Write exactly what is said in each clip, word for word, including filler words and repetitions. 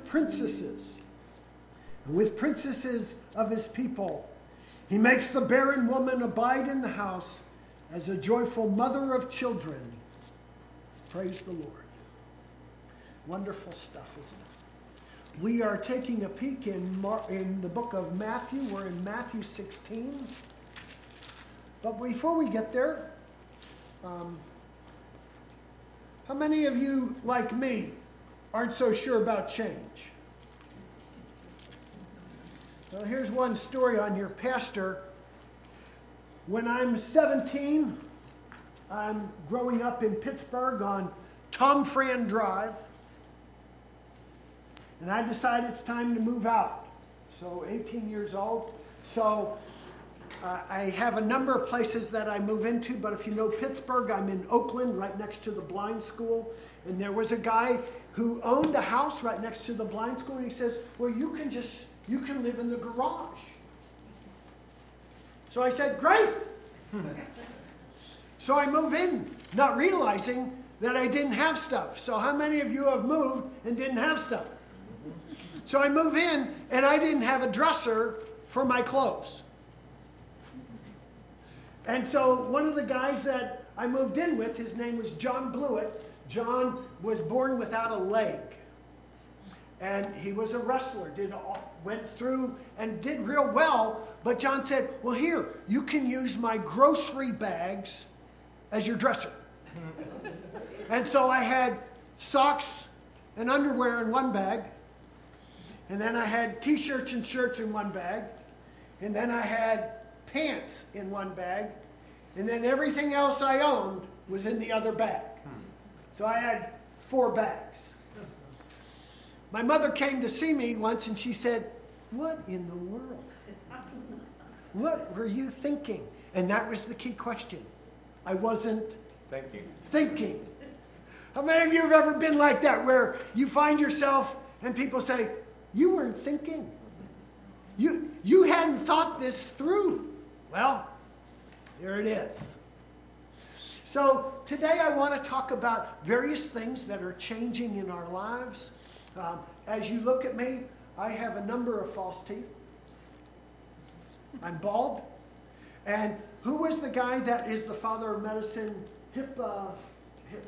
princesses, and with princesses of his people. He makes the barren woman abide in the house as a joyful mother of children. Praise the Lord. Wonderful stuff, isn't it? We are taking a peek in, Mar- in the book of Matthew. We're in Matthew sixteen. But before we get there, um, how many of you, like me, aren't so sure about change? Well, here's one story on your pastor. When I'm seventeen, I'm growing up in Pittsburgh on Tom Fran Drive, and I decide it's time to move out. So eighteen years old. So uh, I have a number of places that I move into, but if you know Pittsburgh, I'm in Oakland, right next to the blind school. And there was a guy who owned a house right next to the blind school, and he says, well, you can just, you can live in the garage. So I said, great. So I move in, not realizing that I didn't have stuff. So how many of you have moved and didn't have stuff? So I move in, and I didn't have a dresser for my clothes. And so one of the guys that I moved in with, his name was John Blewett. John was born without a leg. And he was a wrestler, did all, went through and did real well. But John said, well, here, you can use my grocery bags as your dresser. And so I had socks and underwear in one bag. And then I had t-shirts and shirts in one bag. And then I had pants in one bag. And then everything else I owned was in the other bag. So I had four bags. My mother came to see me once and she said, what in the world? What were you thinking? And that was the key question. I wasn't thinking. Thinking. How many of you have ever been like that, where you find yourself and people say, you weren't thinking. You, you hadn't thought this through. Well, there it is. So today I want to talk about various things that are changing in our lives. Um, as you look at me, I have a number of false teeth. I'm bald. And who was the guy that is the father of medicine? Hip, uh, hip,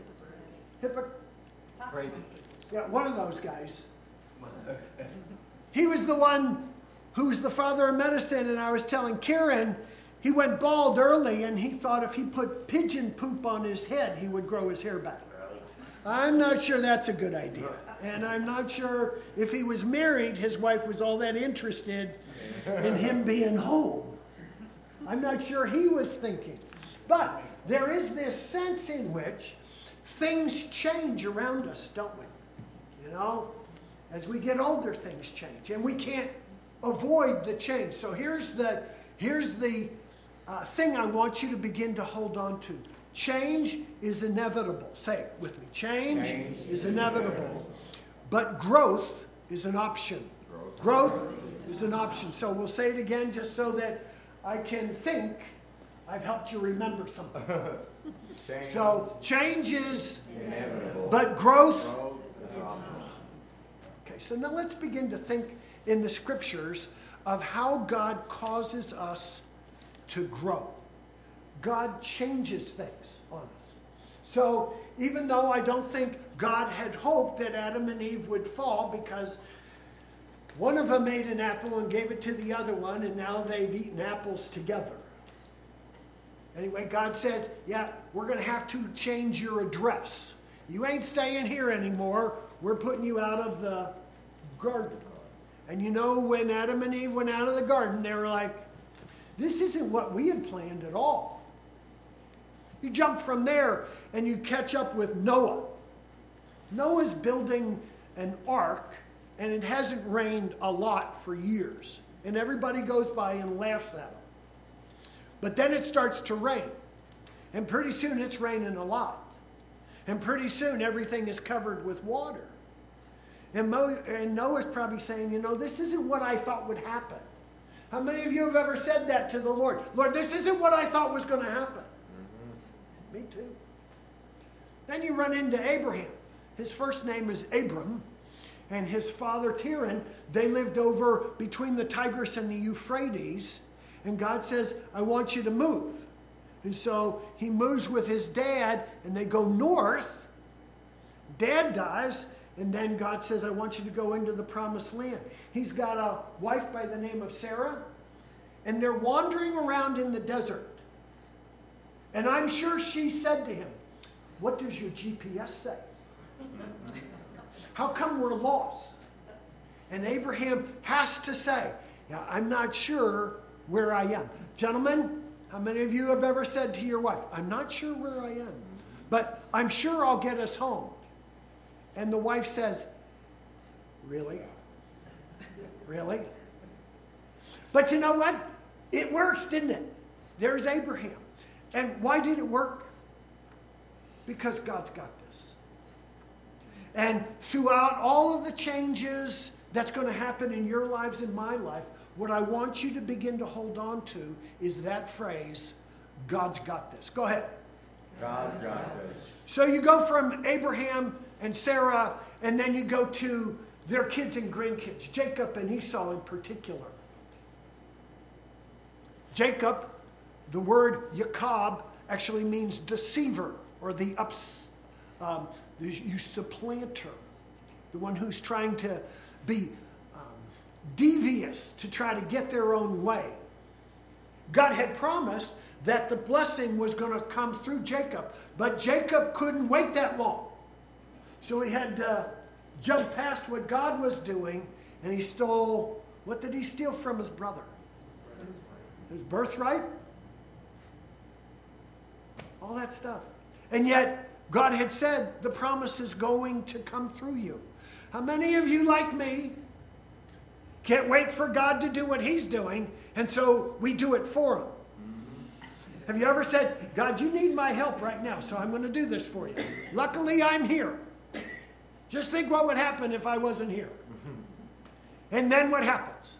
hip, yeah, one of those guys. He was the one who's the father of medicine, and I was telling Karen, he went bald early, and he thought if he put pigeon poop on his head, he would grow his hair back. I'm not sure that's a good idea. And I'm not sure if he was married, his wife was all that interested in him being home. I'm not sure he was thinking. But there is this sense in which things change around us, don't we? You know, as we get older, things change. And we can't avoid the change. So here's the, here's the uh, thing I want you to begin to hold on to. Change is inevitable. Say it with me. Change, Change is inevitable. inevitable. But growth is an option. Growth. growth is an option. So we'll say it again just so that I can think I've helped you remember something. Change. So change is inevitable. But growth. growth okay, so now let's begin to think in the scriptures of how God causes us to grow. God changes things on us. So even though I don't think God had hoped that Adam and Eve would fall, because one of them ate an apple and gave it to the other one, and now they've eaten apples together. Anyway, God says, yeah, we're going to have to change your address. You ain't staying here anymore. We're putting you out of the garden. And you know, when Adam and Eve went out of the garden, they were like, this isn't what we had planned at all. You jump from there and you catch up with Noah. Noah's building an ark, and it hasn't rained a lot for years. And everybody goes by and laughs at him. But then it starts to rain. And pretty soon it's raining a lot. And pretty soon everything is covered with water. And, Mo- and Noah's probably saying, you know, this isn't what I thought would happen. How many of you have ever said that to the Lord? Lord, this isn't what I thought was going to happen. Mm-hmm. Me too. Then you run into Abraham. His first name is Abram. and his father Terah, they lived over between the Tigris and the Euphrates. And God says, I want you to move. And so he moves with his dad, and they go north. Dad dies, and then God says, I want you to go into the promised land. He's got a wife by the name of Sarah, and they're wandering around in the desert. And I'm sure she said to him, what does your G P S say? How come we're lost? And Abraham has to say, yeah, I'm not sure where I am. Gentlemen, how many of you have ever said to your wife, I'm not sure where I am, but I'm sure I'll get us home? And the wife says, really? Really? But you know what? It works, didn't it? There's Abraham. And why did it work? Because God's got this. And throughout all of the changes that's going to happen in your lives and my life, what I want you to begin to hold on to is that phrase, God's got this. Go ahead. God's got this. So you go from Abraham and Sarah, and then you go to their kids and grandkids, Jacob and Esau in particular. Jacob, the word Jacob actually means deceiver, or the ups, um, the, you supplanter, the one who's trying to be um, devious to try to get their own way. God had promised that the blessing was going to come through Jacob, but Jacob couldn't wait that long. So he had to jump past what God was doing, and he stole, what did he steal from his brother? His birthright? All that stuff. And yet, God had said the promise is going to come through you. How many of you, like me, can't wait for God to do what he's doing, and so we do it for him? Have you ever said, God, you need my help right now, so I'm going to do this for you. Luckily, I'm here. Just think what would happen if I wasn't here. And then what happens?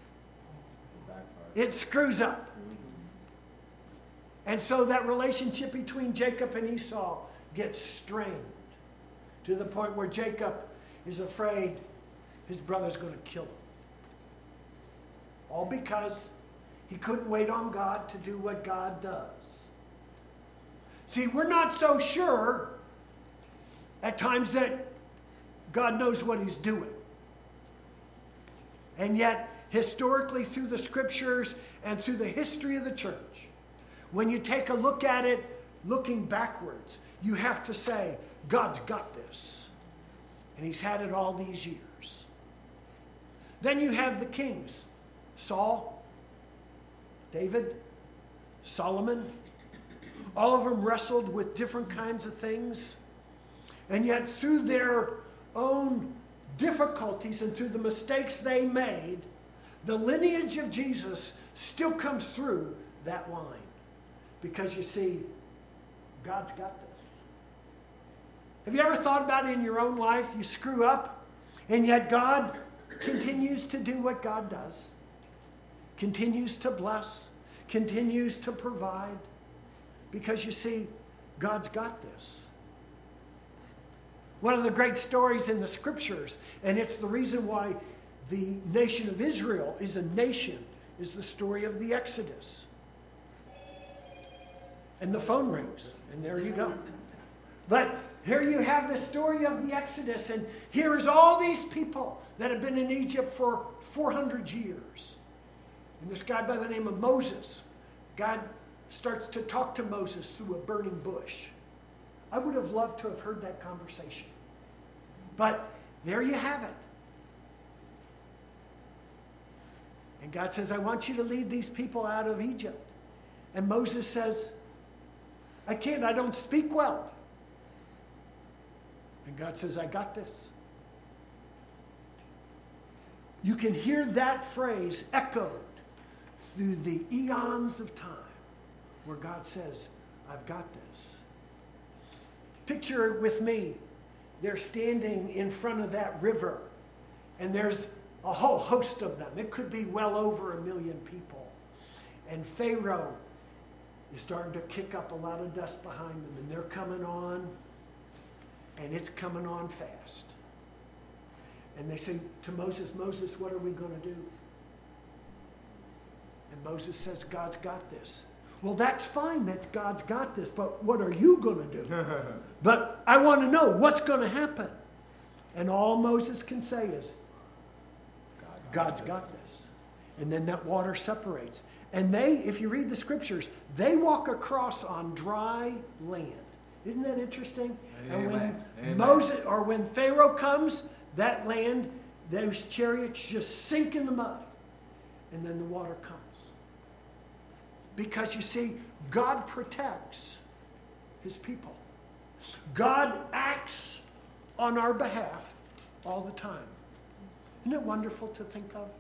It screws up. And so that relationship between Jacob and Esau gets strained to the point where Jacob is afraid his brother's going to kill him. All because he couldn't wait on God to do what God does. See, we're not so sure at times that God knows what he's doing. And yet, historically, through the scriptures and through the history of the church, when you take a look at it, looking backwards, you have to say, God's got this. And he's had it all these years. Then you have the kings, Saul, David, Solomon. All of them wrestled with different kinds of things. And yet through their own difficulties and through the mistakes they made, the lineage of Jesus still comes through that line. Because you see, God's got this. Have you ever thought about it in your own life? You screw up, and yet God continues to do what God does. Continues to bless. Continues to provide. Because you see, God's got this. One of the great stories in the scriptures, and it's the reason why the nation of Israel is a nation, is the story of the Exodus. And the phone rings, and there you go. But here you have the story of the Exodus, and here is all these people that have been in Egypt for four hundred years. And this guy by the name of Moses, God starts to talk to Moses through a burning bush. I would have loved to have heard that conversation. But there you have it. And God says, I want you to lead these people out of Egypt. And Moses says, I can't, I don't speak well. And God says, I got this. You can hear that phrase echoed through the eons of time where God says, I've got this. Picture it with me. They're standing in front of that river, and there's a whole host of them. It could be well over a million people. And Pharaoh is starting to kick up a lot of dust behind them, and they're coming on, and it's coming on fast. And they say to Moses, Moses, what are we going to do? And Moses says, God's got this. Well, that's fine that God's got this, but what are you going to do? But I want to know what's going to happen. And all Moses can say is, God's got this. And then that water separates. And they, if you read the scriptures, they walk across on dry land. Isn't that interesting? Amen. And when Amen. Moses, or when Pharaoh comes, that land, those chariots just sink in the mud. And then the water comes. Because you see, God protects his people. God acts on our behalf all the time. Isn't it wonderful to think of?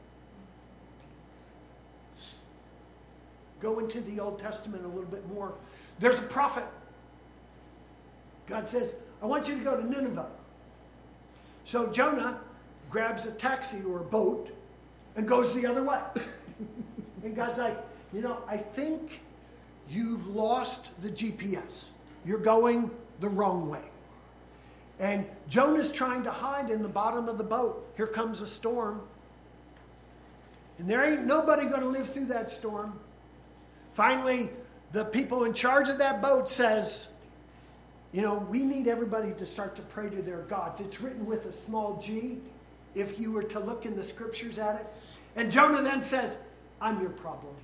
Go into the Old Testament a little bit more. There's a prophet. God says, I want you to go to Nineveh. So Jonah grabs a taxi or a boat and goes the other way. And God's like, you know, I think you've lost the G P S. You're going the wrong way. And Jonah's trying to hide in the bottom of the boat. Here comes a storm. And there ain't nobody going to live through that storm. Finally, the people in charge of that boat says, you know, we need everybody to start to pray to their gods. It's written with a small g, if you were to look in the scriptures at it. And Jonah then says, I'm your problem.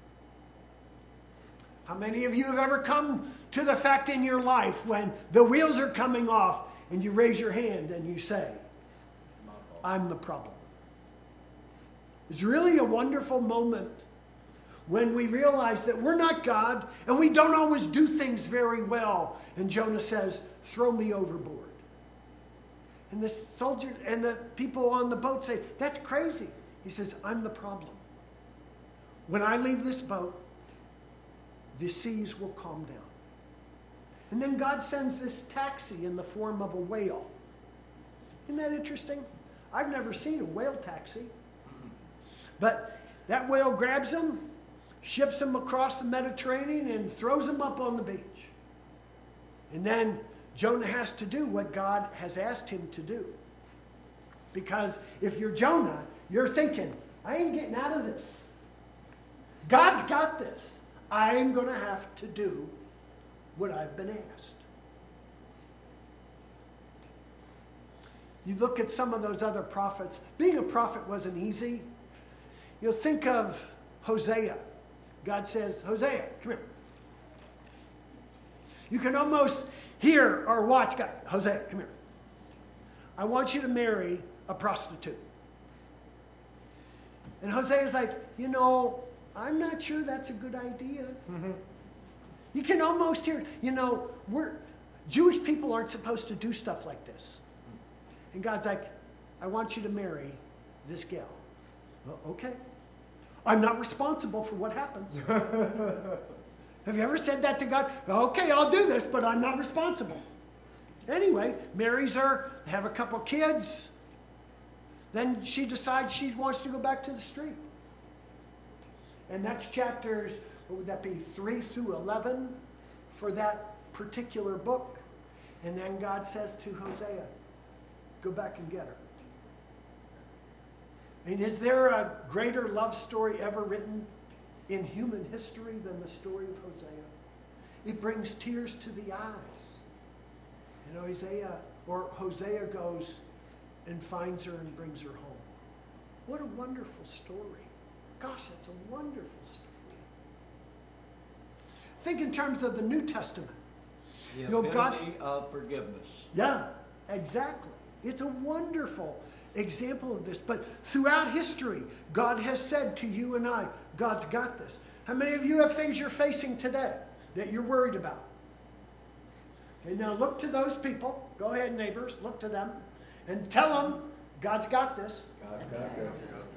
How many of you have ever come to the fact in your life when the wheels are coming off and you raise your hand and you say, I'm the problem? It's really a wonderful moment when we realize that we're not God and we don't always do things very well. And Jonah says, throw me overboard. And the soldier and the people on the boat say, that's crazy. He says, I'm the problem. When I leave this boat, the seas will calm down. And then God sends this taxi in the form of a whale. Isn't that interesting? I've never seen a whale taxi. But that whale grabs him, ships him across the Mediterranean, and throws him up on the beach. And then Jonah has to do what God has asked him to do. Because if you're Jonah, you're thinking, I ain't getting out of this. God's got this. I'm going to have to do what I've been asked. You look at some of those other prophets. Being a prophet wasn't easy. You'll think of Hosea. God says, Hosea, come here. You can almost hear or watch God. Hosea, come here. I want you to marry a prostitute. And Hosea's like, you know, I'm not sure that's a good idea. Mm-hmm. You can almost hear, you know, we're Jewish people aren't supposed to do stuff like this. And God's like, I want you to marry this gal. Well, okay. I'm not responsible for what happens. Have you ever said that to God? Okay, I'll do this, but I'm not responsible. Anyway, marries her, have a couple kids. Then she decides she wants to go back to the street. And that's chapters, what would that be, three through eleven for that particular book. And then God says to Hosea, go back and get her. And is there a greater love story ever written in human history than the story of Hosea? It brings tears to the eyes. And Hosea, or Hosea goes and finds her and brings her home. What a wonderful story. Gosh, that's a wonderful story. Think in terms of the New Testament. The you know, God, of forgiveness. Yeah, exactly. It's a wonderful example of this. But throughout history, God has said to you and I, God's got this. How many of you have things you're facing today that you're worried about? Okay, now look to those people. Go ahead, neighbors, look to them and tell them God's got this. God's got this.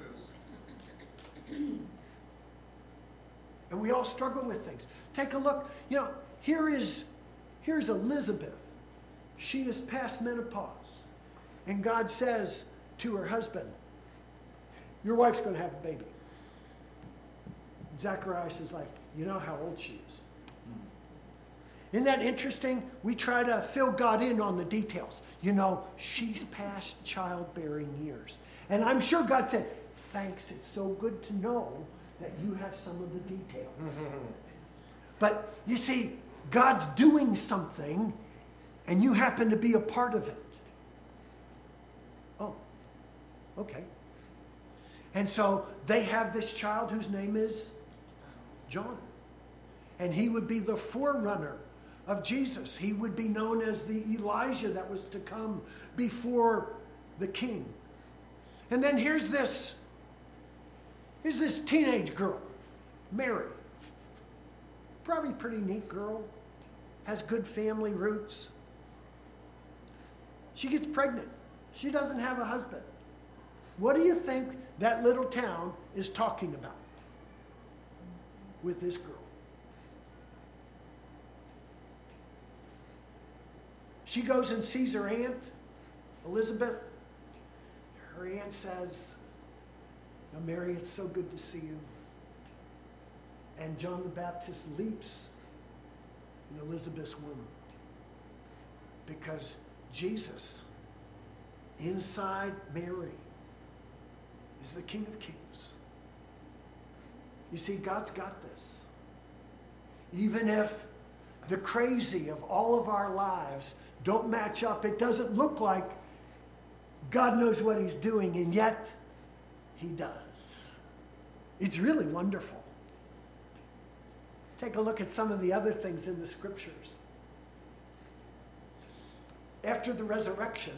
And we all struggle with things. Take a look. You know, here is here's Elizabeth. She is past menopause. And God says to her husband, your wife's going to have a baby. Zacharias is like, you know how old she is. Isn't that interesting? We try to fill God in on the details. You know, she's past childbearing years. And I'm sure God said, thanks, it's so good to know that you have some of the details. But you see, God's doing something, and you happen to be a part of it. Oh, okay. And so they have this child whose name is John. And he would be the forerunner of Jesus. He would be known as the Elijah that was to come before the king. And then here's this, here's this teenage girl, Mary. Probably pretty neat girl, has good family roots. She gets pregnant. She doesn't have a husband. What do you think that little town is talking about with this girl? She goes and sees her aunt, Elizabeth. Her aunt says, "Now, Mary, it's so good to see you." And John the Baptist leaps in Elizabeth's womb because Jesus, inside Mary, is the King of Kings. You see, God's got this. Even if the crazy of all of our lives don't match up, it doesn't look like God knows what he's doing, and yet he does. It's really wonderful. Take a look at some of the other things in the scriptures. After the resurrection,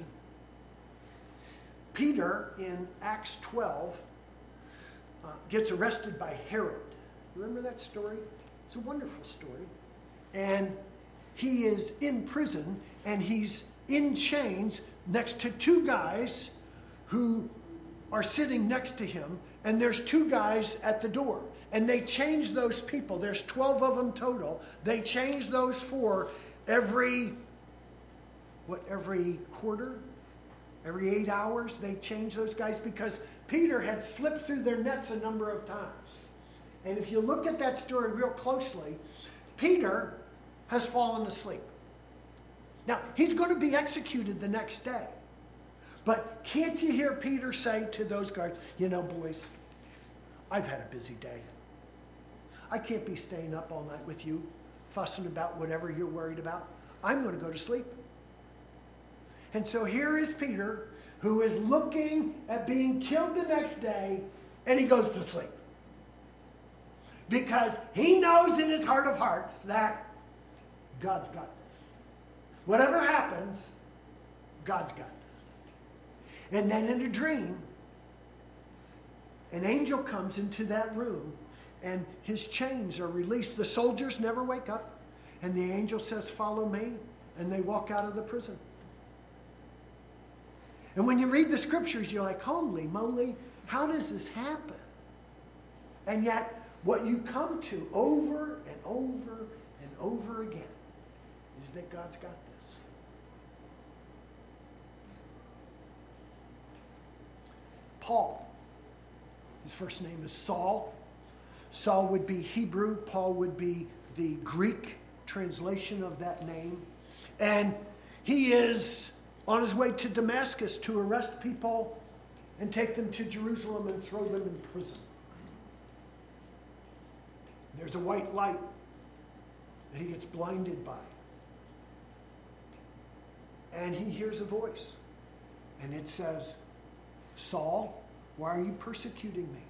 Peter in Acts twelve uh, gets arrested by Herod. Remember that story? It's a wonderful story. And he is in prison, and he's in chains next to two guys who are sitting next to him, and there's two guys at the door. And they change those people. There's twelve of them total. They change those four every, what, every quarter? Every eight hours, they change those guys because Peter had slipped through their nets a number of times. And if you look at that story real closely, Peter has fallen asleep. Now, he's going to be executed the next day. But can't you hear Peter say to those guards, "You know, boys, I've had a busy day. I can't be staying up all night with you, fussing about whatever you're worried about. I'm going to go to sleep." And so here is Peter, who is looking at being killed the next day, and he goes to sleep. Because he knows in his heart of hearts that God's got this. Whatever happens, God's got this. And then in a dream, an angel comes into that room, and his chains are released. The soldiers never wake up, and the angel says, "Follow me," and they walk out of the prison. And when you read the scriptures, you're like, holy moly, how does this happen? And yet, what you come to over and over and over again is that God's got this. Paul, his first name is Saul. Saul would be Hebrew. Paul would be the Greek translation of that name. And he is on his way to Damascus to arrest people and take them to Jerusalem and throw them in prison. There's a white light that he gets blinded by. And he hears a voice. And it says, "Saul, why are you persecuting me?"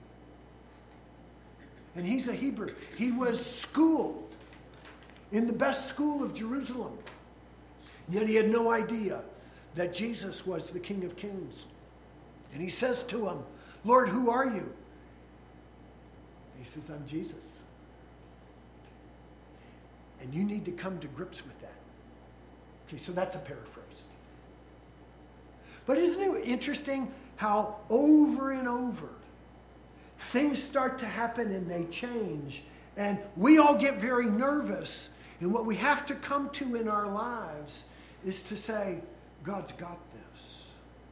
And he's a Hebrew. He was schooled in the best school of Jerusalem. Yet he had no idea that Jesus was the King of Kings. And he says to him, "Lord, who are you?" And he says, "I'm Jesus." And you need to come to grips with that. Okay, so that's a paraphrase. But isn't it interesting how over and over things start to happen and they change, and we all get very nervous, and what we have to come to in our lives is to say, God's got this.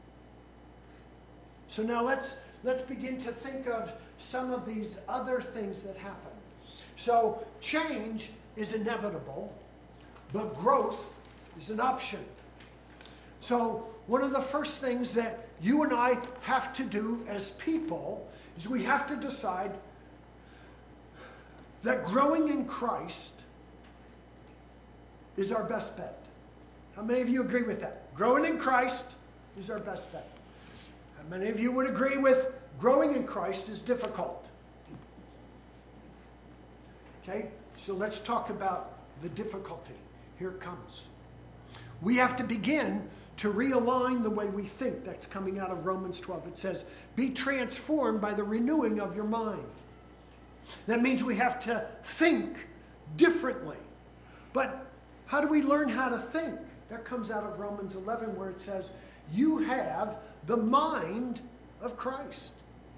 So now let's let's begin to think of some of these other things that happen. So change is inevitable, but growth is an option. So one of the first things that you and I have to do as people is we have to decide that growing in Christ is our best bet. How many of you agree with that? Growing in Christ is our best bet. How many of you would agree with growing in Christ is difficult? Okay, so let's talk about the difficulty. Here it comes. We have to begin to realign the way we think. That's coming out of Romans twelve. It says, be transformed by the renewing of your mind. That means we have to think differently. But how do we learn how to think? That comes out of Romans eleven, where it says, you have the mind of Christ.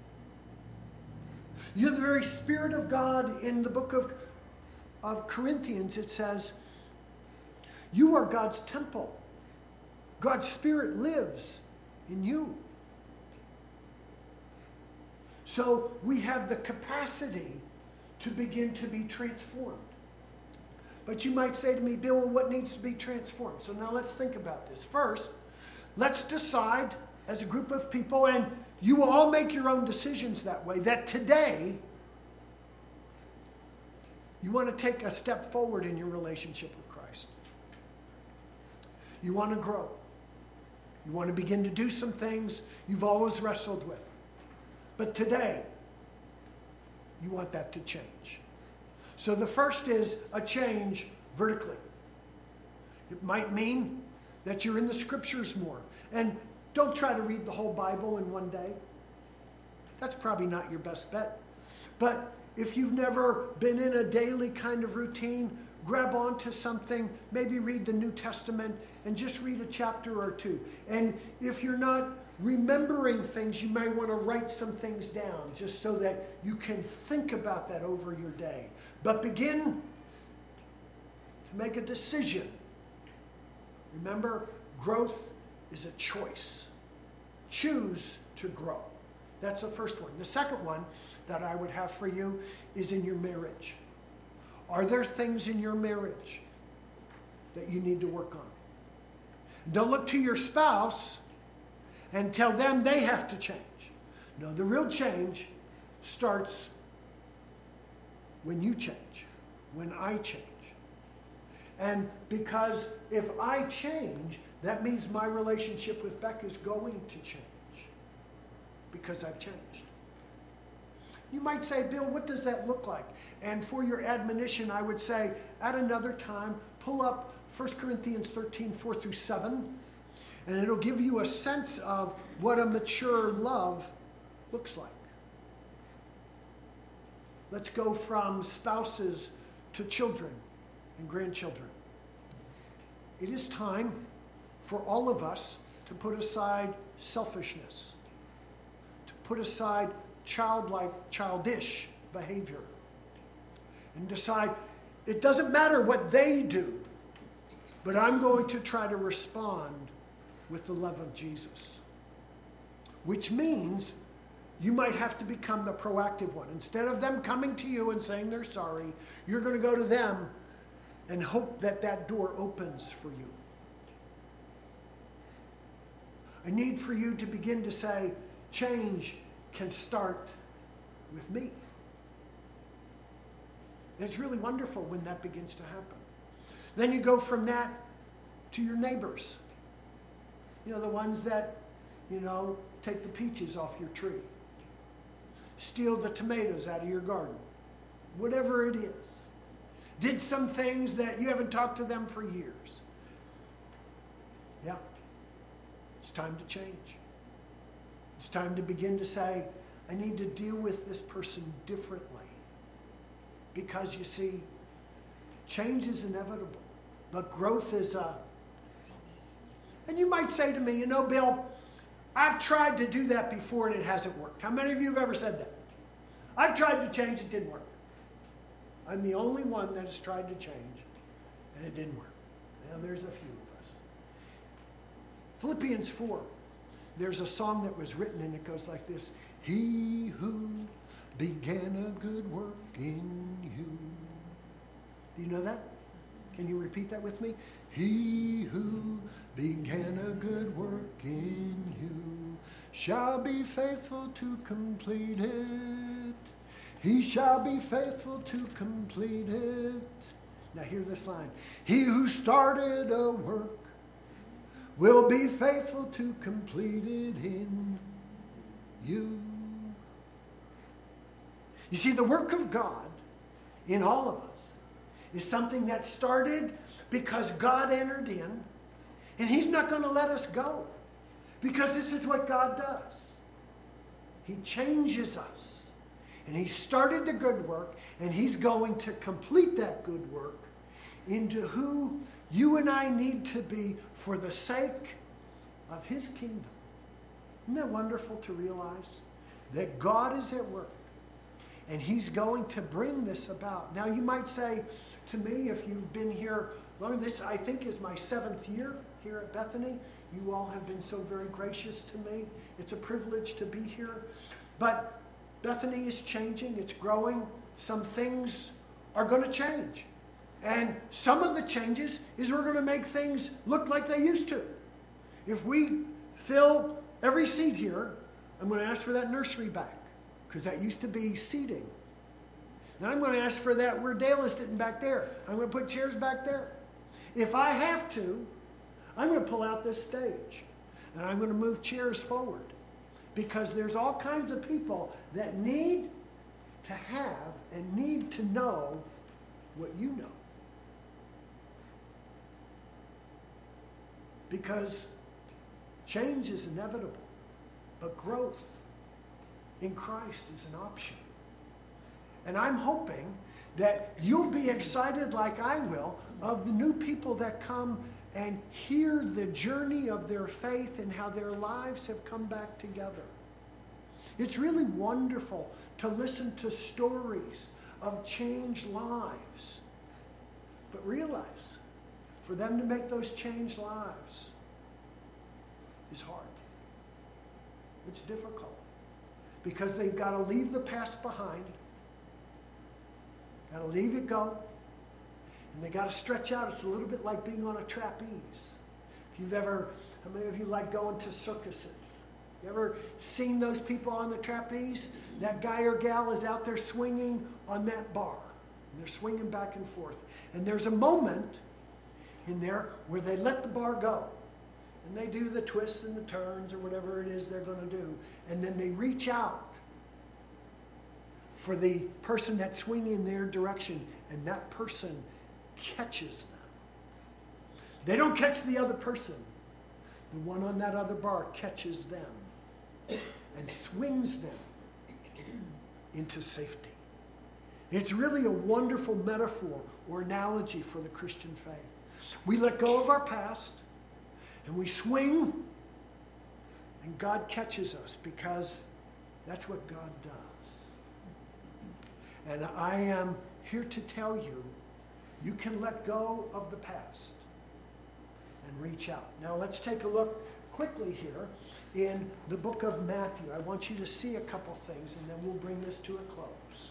You have the very Spirit of God. In the book of, of Corinthians, it says, you are God's temple. God's Spirit lives in you. So we have the capacity to begin to be transformed. But you might say to me, Bill, well, what needs to be transformed? So now let's think about this. First, let's decide as a group of people, and you will all make your own decisions that way, that today you want to take a step forward in your relationship with Christ. You want to grow. You want to begin to do some things you've always wrestled with. But today, you want that to change. So the first is a change vertically. It might mean that you're in the scriptures more. And don't try to read the whole Bible in one day. That's probably not your best bet. But if you've never been in a daily kind of routine, grab onto something, maybe read the New Testament and just read a chapter or two. And if you're not remembering things, you may want to write some things down just so that you can think about that over your day. But begin to make a decision. Remember, growth is a choice. Choose to grow. That's the first one. The second one that I would have for you is in your marriage. Are there things in your marriage that you need to work on? Don't look to your spouse and tell them they have to change. No, the real change starts when you change, when I change. And because if I change, that means my relationship with Becca is going to change because I've changed. You might say, Bill, what does that look like? And for your admonition, I would say, at another time, pull up First Corinthians thirteen, four through seven, and it'll give you a sense of what a mature love looks like. Let's go from spouses to children and grandchildren. It is time for all of us to put aside selfishness, to put aside childlike, childish behavior, and decide it doesn't matter what they do, but I'm going to try to respond with the love of Jesus. Which means you might have to become the proactive one. Instead of them coming to you and saying they're sorry, you're going to go to them and hope that that door opens for you. I need for you to begin to say, change can start with me. It's really wonderful when that begins to happen. Then you go from that to your neighbors. You know, the ones that, you know, take the peaches off your tree. Steal the tomatoes out of your garden. Whatever it is. Did some things that you haven't talked to them for years. Yeah. It's time to change. It's time to begin to say, I need to deal with this person differently. Because you see, change is inevitable. But growth is a... And you might say to me, you know, Bill, I've tried to do that before and it hasn't worked. How many of you have ever said that? I've tried to change, it didn't work. I'm the only one that has tried to change and it didn't work. Now there's a few of us. Philippians four, there's a song that was written and it goes like this. He who began a good work in you. Do you know that? Can you repeat that with me? He who began a good work in you shall be faithful to complete it. He shall be faithful to complete it. Now hear this line. He who started a work will be faithful to complete it in you. You see, the work of God in all of us is something that started because God entered in, and He's not going to let us go, because this is what God does. He changes us, and He started the good work, and He's going to complete that good work into who you and I need to be for the sake of His kingdom. Isn't that wonderful to realize that God is at work and He's going to bring this about? Now you might say to me, if you've been here long, this I think is my seventh year here at Bethany. You all have been so very gracious to me. It's a privilege to be here. But Bethany is changing, it's growing. Some things are going to change. And some of the changes is we're going to make things look like they used to. If we fill every seat here, I'm going to ask for that nursery back, because that used to be seating. Then I'm going to ask for that where Dale is sitting back there. I'm going to put chairs back there. If I have to, I'm going to pull out this stage, and I'm going to move chairs forward, because there's all kinds of people that need to have and need to know what you know. Because change is inevitable, but growth in Christ is an option. And I'm hoping that you'll be excited like I will of the new people that come and hear the journey of their faith and how their lives have come back together. It's really wonderful to listen to stories of changed lives. But realize, for them to make those changed lives is hard. It's difficult. Because they've got to leave the past behind. Got to leave it go. And they got to stretch out. It's a little bit like being on a trapeze. If you've ever, how many of you like going to circuses? You ever seen those people on the trapeze? That guy or gal is out there swinging on that bar. And they're swinging back and forth. And there's a moment in there where they let the bar go. And they do the twists and the turns or whatever it is they're going to do. And then they reach out for the person that's swinging in their direction. And that person catches them. They don't catch the other person. The one on that other bar catches them and swings them into safety. It's really a wonderful metaphor or analogy for the Christian faith. We let go of our past and we swing, and God catches us, because that's what God does. And I am here to tell you, you can let go of the past and reach out. Now let's take a look quickly here in the book of Matthew. I want you to see a couple things, and then we'll bring this to a close.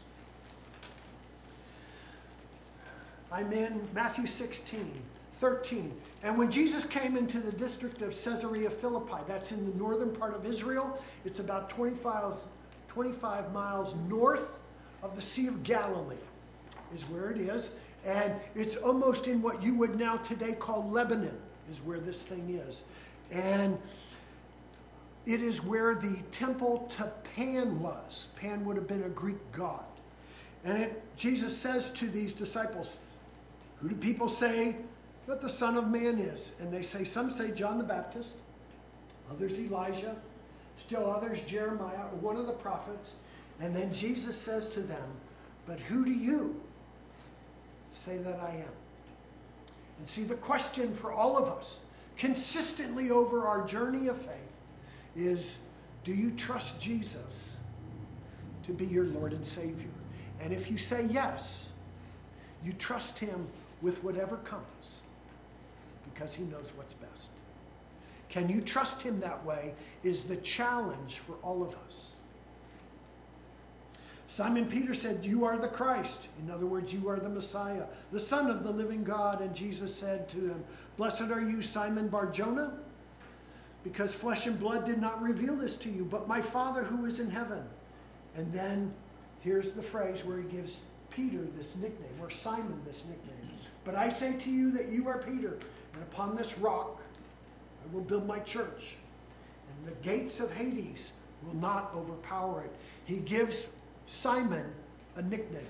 I'm in Matthew sixteen, thirteen. And when Jesus came into the district of Caesarea Philippi, that's in the northern part of Israel, it's about twenty-five, twenty-five miles north of the Sea of Galilee is where it is. And it's almost in what you would now today call Lebanon, is where this thing is. And it is where the temple to Pan was. Pan would have been a Greek god. And it, Jesus says to these disciples, who do people say that the Son of Man is? And they say, some say John the Baptist, others Elijah, still others Jeremiah, or one of the prophets. And then Jesus says to them, but who do you say that I am? And see, the question for all of us, consistently over our journey of faith, is, do you trust Jesus to be your Lord and Savior? And if you say yes, you trust Him with whatever comes, because He knows what's best. Can you trust Him that way is the challenge for all of us. Simon Peter said, "You are the Christ." In other words, you are the Messiah, the Son of the living God. And Jesus said to him, "Blessed are you, Simon Bar-Jonah, because flesh and blood did not reveal this to you, but my Father who is in heaven." And then here's the phrase where he gives Peter this nickname, or Simon this nickname. "But I say to you that you are Peter, and upon this rock I will build my church, and the gates of Hades will not overpower it." He gives Simon a nickname.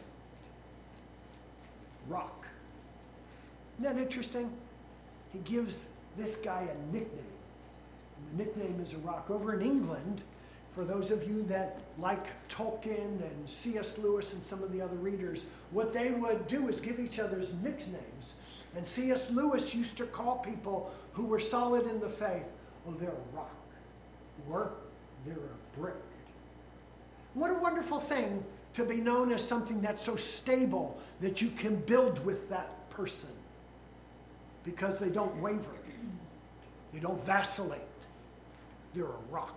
Rock. Isn't that interesting? He gives this guy a nickname. And the nickname is a rock. Over in England, for those of you that like Tolkien and C S Lewis and some of the other readers, what they would do is give each other's nicknames. And C S Lewis used to call people who were solid in the faith, "Oh, they're a rock," or "they're a brick." What a wonderful thing to be known as something that's so stable that you can build with that person because they don't waver. They don't vacillate. They're a rock.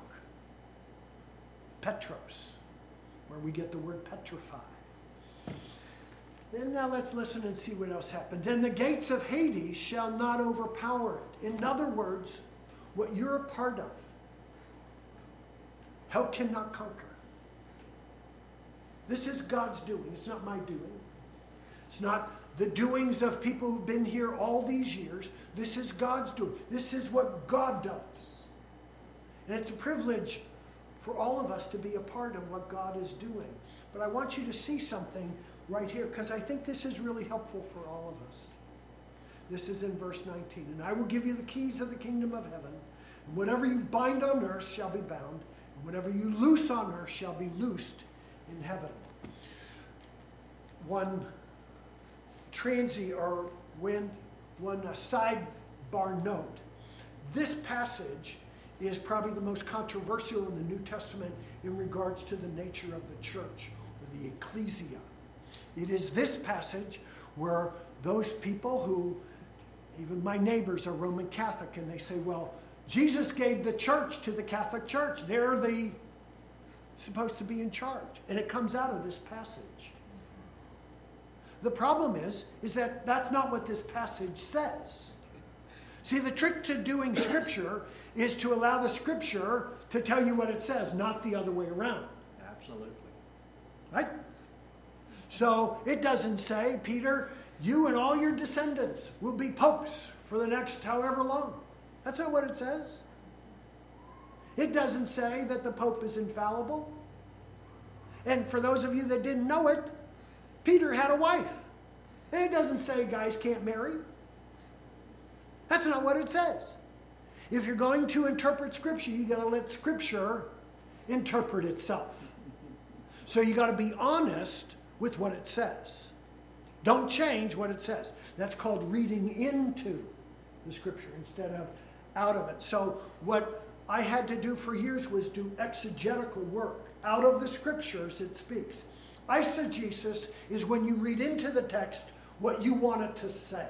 Petros, where we get the word petrify. Then now let's listen and see what else happened. "And the gates of Hades shall not overpower it." In other words, what you're a part of, hell cannot conquer. This is God's doing. It's not my doing. It's not the doings of people who've been here all these years. This is God's doing. This is what God does. And it's a privilege for all of us to be a part of what God is doing. But I want you to see something right here, because I think this is really helpful for all of us. This is in verse nineteen. "And I will give you the keys of the kingdom of heaven. And whatever you bind on earth shall be bound, and whatever you loose on earth shall be loosed in heaven." One transient or when one uh, sidebar note. This passage is probably the most controversial in the New Testament in regards to the nature of the church or the ecclesia. It is this passage where those people who, even my neighbors are Roman Catholic, and they say, "Well, Jesus gave the church to the Catholic Church. They're the supposed to be in charge." And it comes out of this passage. The problem is, is that that's not what this passage says. See, the trick to doing Scripture is to allow the Scripture to tell you what it says, not the other way around. Absolutely. Right? So it doesn't say, "Peter, you and all your descendants will be popes for the next however long." That's not what it says. It doesn't say that the Pope is infallible. And for those of you that didn't know it, Peter had a wife. And it doesn't say guys can't marry. That's not what it says. If you're going to interpret Scripture, you got to let Scripture interpret itself. So you got to be honest with what it says. Don't change what it says. That's called reading into the Scripture instead of out of it. So what I had to do for years was do exegetical work. Out of the Scriptures it speaks. Eisegesis is when you read into the text what you want it to say.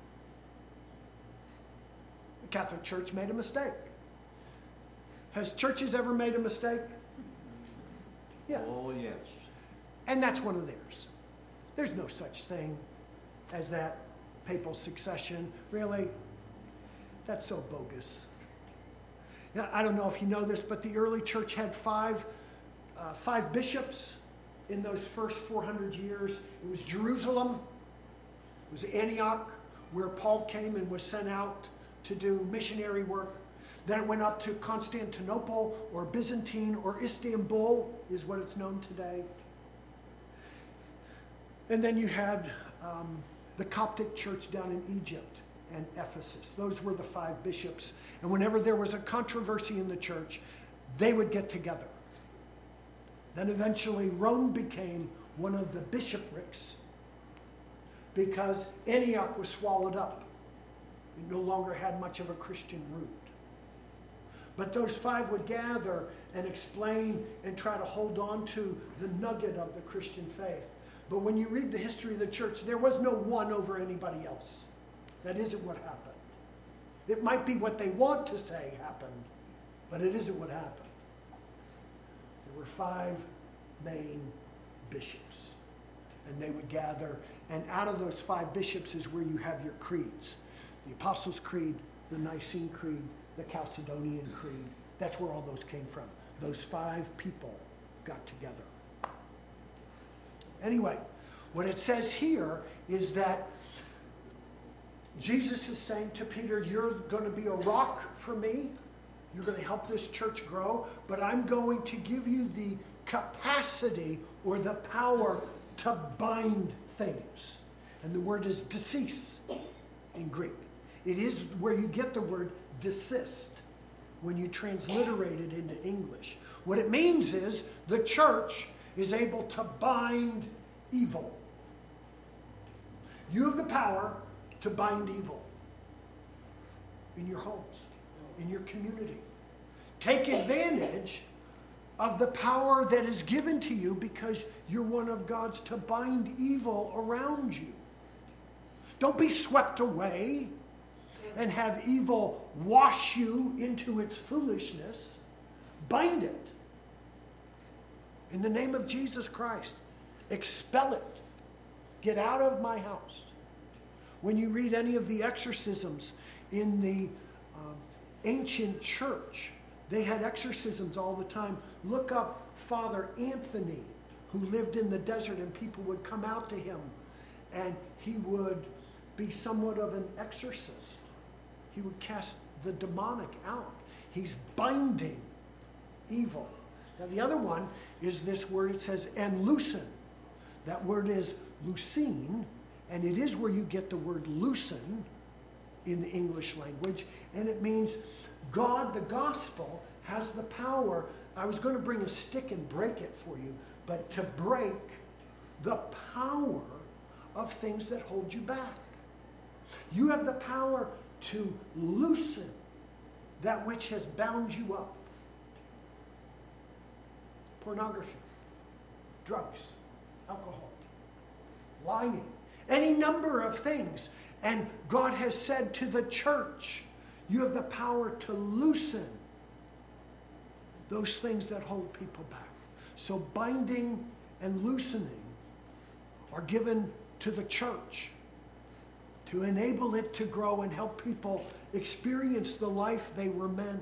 The Catholic Church made a mistake. Has churches ever made a mistake? Yeah. Oh, yes. And that's one of theirs. There's no such thing as that papal succession. Really? That's so bogus. Now, I don't know if you know this, but the early church had five, uh, five bishops in those first four hundred years. It was Jerusalem. It was Antioch, where Paul came and was sent out to do missionary work. Then it went up to Constantinople, or Byzantine, or Istanbul is what it's known today. And then you had um, the Coptic church down in Egypt and Ephesus. Those were the five bishops. And whenever there was a controversy in the church, they would get together. Then eventually Rome became one of the bishoprics because Antioch was swallowed up. It no longer had much of a Christian root. But those five would gather and explain and try to hold on to the nugget of the Christian faith. But when you read the history of the church, there was no one over anybody else. That isn't what happened. It might be what they want to say happened, but it isn't what happened. There were five main bishops. And they would gather, and out of those five bishops is where you have your creeds. The Apostles' Creed, the Nicene Creed, the Chalcedonian Creed. That's where all those came from. Those five people got together. Anyway, what it says here is that Jesus is saying to Peter, you're going to be a rock for me. You're going to help this church grow, but I'm going to give you the capacity or the power to bind things. And the word is decease in Greek. It is where you get the word desist when you transliterate it into English. What it means is the church is able to bind evil. You have the power to bind evil in your homes, in your community. Take advantage of the power that is given to you because you're one of God's to bind evil around you. Don't be swept away and have evil wash you into its foolishness. Bind it. In the name of Jesus Christ, expel it. Get out of my house. When you read any of the exorcisms in the um, ancient church, they had exorcisms all the time. Look up Father Anthony, who lived in the desert, and people would come out to him, and he would be somewhat of an exorcist. He would cast the demonic out. He's binding evil. Now the other one is this word, it says, and loosen. That word is loosine, and it is where you get the word loosen in the English language, and it means God, the gospel, has the power. I was going to bring a stick and break it for you, but to break the power of things that hold you back. You have the power to loosen that which has bound you up. Pornography, drugs, alcohol, lying, any number of things. And God has said to the church, you have the power to loosen those things that hold people back. So binding and loosening are given to the church to enable it to grow and help people experience the life they were meant.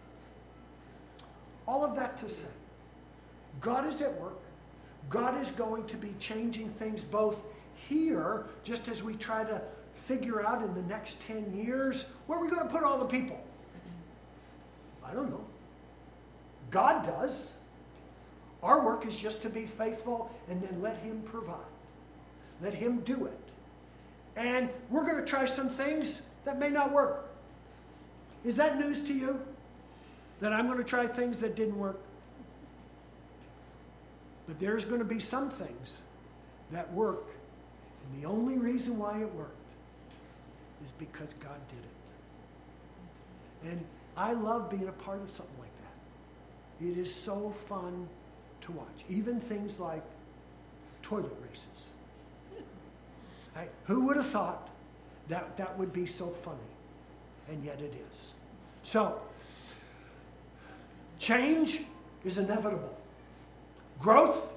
All of that to say, God is at work. God is going to be changing things both here, just as we try to figure out in the next ten years, where are we going to put all the people? I don't know. God does. Our work is just to be faithful and then let Him provide. Let Him do it. And we're going to try some things that may not work. Is that news to you? That I'm going to try things that didn't work? But there's going to be some things that work. And the only reason why it worked is because God did it. And I love being a part of something like that. It is so fun to watch. Even things like toilet races. Right? Who would have thought that that would be so funny? And yet it is. So, change is inevitable. Growth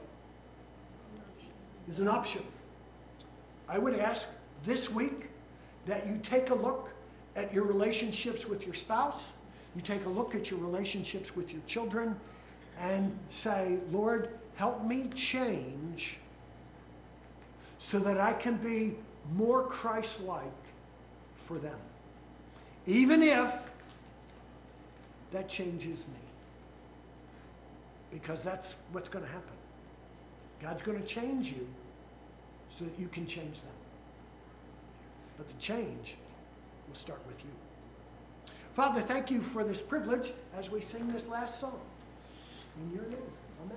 is an option. I would ask this week that you take a look at your relationships with your spouse. You take a look at your relationships with your children and say, Lord, help me change so that I can be more Christ-like for them. Even if that changes me. Because that's what's going to happen. God's going to change you so that you can change them. But the change will start with you. Father, thank you for this privilege as we sing this last song. In your name, amen.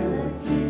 give you